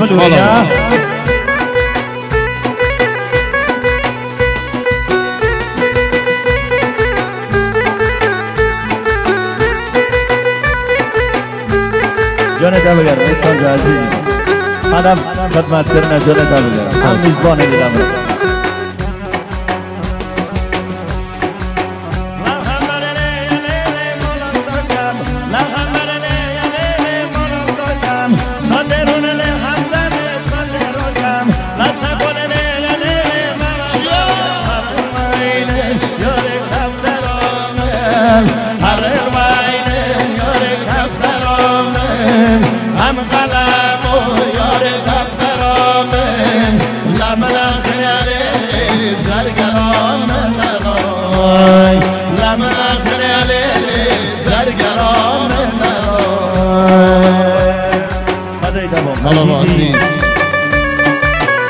شما دوریه جان دبگر اسفال عزیزی منم خدمت کردن جان دبگر من میزبان دیدم هم قلم و یار دفترام لمن خیال زرگرام نرای لمن خیال زرگرام نرای عزیز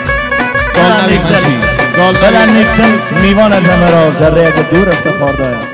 بلند نیکتن میوان از همه را ذره اگه دور افتخار دایم